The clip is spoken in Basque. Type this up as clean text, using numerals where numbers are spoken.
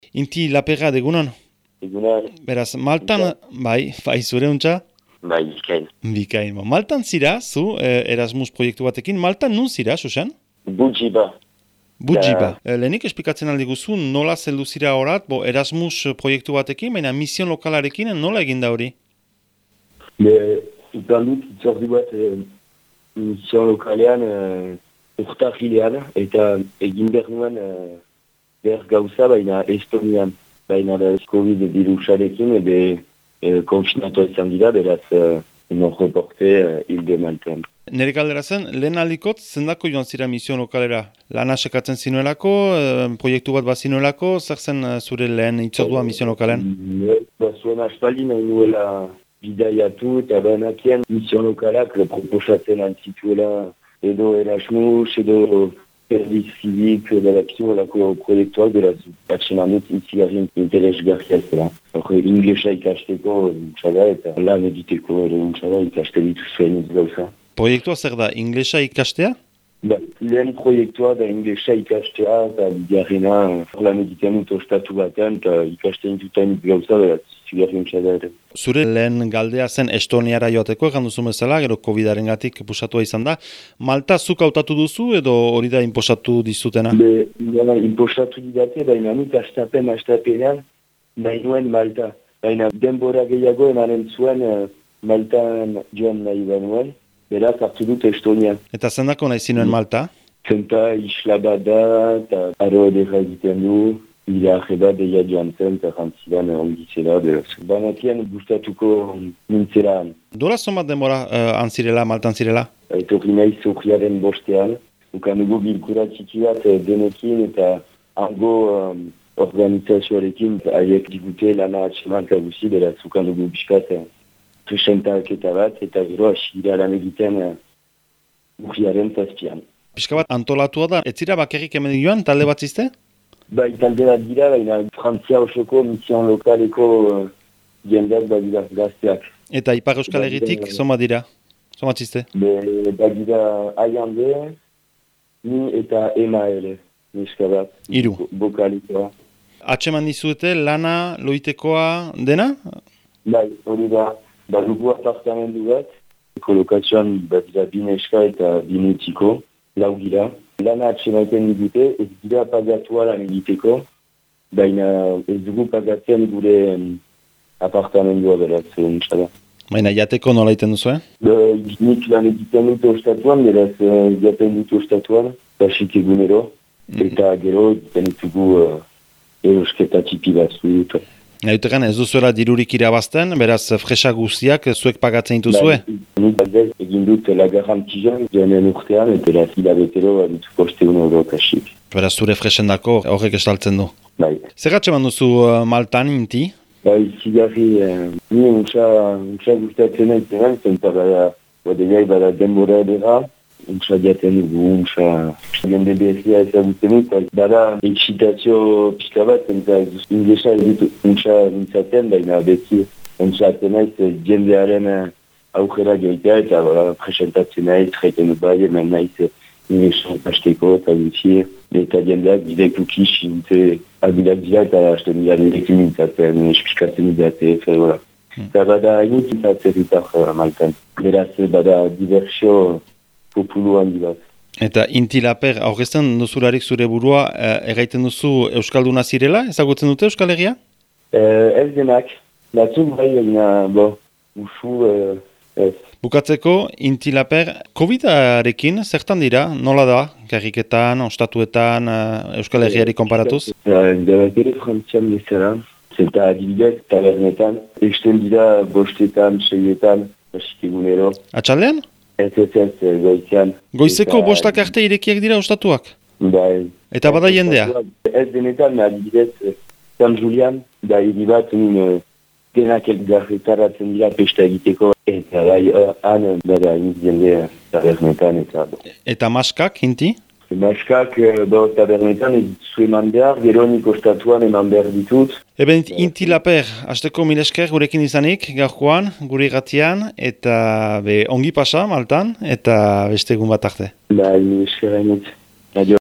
Inti Lapera degunon? Egunan. Beraz, Maltan, bai zure untxa? Bai, Bikain. Bikain. Maltan zira, zu, Erasmus proiektu batekin. Maltan nun zira, Susan? Bujiba. Bujiba. Lehenik esplikatzen aldi guzu, nola zeldu zira horat, Erasmus proiektu batekin, baina mision lokalarekin nola egin da hori? Ikan dut, itzordi bat mision lokalean urtarrilean, eta egin behar nuen behar gauza, baina Estonian. Baina COVID virusarekin, konfinatu izan dira, beraz, non reporte hilde Maltan. Nere galdera zen, lehen aldikot, zendako joan zira mision lokalera? Lana sekatzen zinuelako, proiektu bat bazinuelako, zer zen zure lehen itzordua mision lokalen? Zuen aspaldi nahi nuela bidaiatu eta banakien mision lokalak proposatzen antzituela edo Erasmus, edo Serviz Civic, Dalakio, lako proiektuak, beraz, batxenan dut itzigarrin interesgarria zela. Inglesa ikasteko untxada eta lan egiteko ere untxada ikaste dituzuen gauza. Proiektua zer da, inglesa ikastea? Lehen proiektua da inglesa ikastea eta bigarrena lan egiten dut ostatu batean eta ikasten duten gauza beraz, zigarri untxada ere. Zure lehen galdea zen Estoniara joateko, egan duzu bezala, gero COVID-arengatik pusatua izan da. Malta zuk hautatu duzu edo hori da inposatu dizutena? Inposatu didate, baina nik astapenean nahi nuen Malta. Baina denbora gehiago emanen zuen Maltan joan nahi benuen, beraz hartu dut Estonia. Eta zendako nahi zinuen Malta? Zenta isla bat da, eta aro edera egiten du, Ilaje bat deia joan zen, eta jantzidan ongitzela, beraz. Banakien gustatuko nintzela. Dola zonbat denbora antzirela, Maltan zirela? Etorri nahi zurriaren bostean, ukan dugu bilkura txiki bat denekin eta hango organizazioarekin haiek digute lana atseman eta guzi, beraz ukan dugu biskat presentak eta bat, eta gero asira lan egiten urriaren zazpian. Piska bat antolatua da, ez zira bakarrik hemen joan, talde bat zizte? Bai, talde bat dira, baina Frantzia osoko mision lokaleko jendeak badira gazteak. Eta Ipar Euskal Herritik, zoma dira? Zoma txizte? Badira Aiande, ni eta Ema ere, neska bat. Hiru. Bokalikoa. Atseman dizuete, lana, loitekoa, dena? Bai, hori da, badugu apartamendu bat, kolokazioan badira bi neska eta bi mutiko, lau gira. Lana atxemaiten digute, ez dira pagatua lan egiteko, baina ez dugu pagatzen gure apartamendua beraz, untxada. Baina jateko nola egiten duzu, Nik lan egiten dut ostatuan, beraz jaten dut ostatuan, pasik egunero, eta gero egiten ditugu erosketa txipi batzu dut. Gaiutegan ez duzuela dirurik irabazten, beraz fresa guztiak zuek pagatzen dituzue? Nik baldez egin dut lagarantizan joanen urtean, eta beraz hilabetero dut €1 kasik. Beraz zure fresendako horrek estaltzen du. Bai. Zer atseman duzu Maltan, Inti? Bai, zigarri, ni untsa gustatzen nahi zenen, zenta bada denbora edera, untsa jaten dugu, untsa jende behazia ezagutzen dut, bada excitazio pixka bat, zenta inglesa edut untsa nintzaten, baina beti untsa aten naiz jendearen aurrera joitea, eta presentatzen naiz, jaiten dut bai, eman naiz inglesa ikasteko, eta gutxi, eta jendeak bidekuki xinte abilak dira, eta hasten dira nirekin nintzaten, espikatzen didate, eta eta bada nintzatzen ditak Maltan. Beraz, bada diversio populu handi bat. Eta Inti Laper, aurrezten duzularik zure burua, erraiten duzu Euskalduna zirela? Ezagutzen dute Euskal Herria? Ez denak. Batzuk bai, baina, usu, ez. Bukatzeko, Inti Laper, COVID-arekin zertan dira? Nola da? Garriketan, ostatuetan, Euskal Herriari konparatuz? Gara ere frantzian bezala. Zeta adibidez, tabernetan. Esten dira bostetan, seietan, pasik egunero. Atxaldean? Ez, goizean. Goizeko bostak arte irekiak dira ostatuak? Bai. Eta bada jendea? Ez denetan, adibidez, San Julian, da hiri bat, denak elgarretaratzen dira pesta egiteko, eta bai, han, bada, jendea tabernetan, eta... Eta maskak, Inti? Maskak, tabernetan, ez zu eman behar, gero nik ostatuan eman behar ditut. Eben, Inti Laper, hasteko milesker gurekin izanik, gaurkoan, gure irratian, eta ongi pasa, Maltan, eta beste egun bat arte. Bai, milesker hainitz. Adio.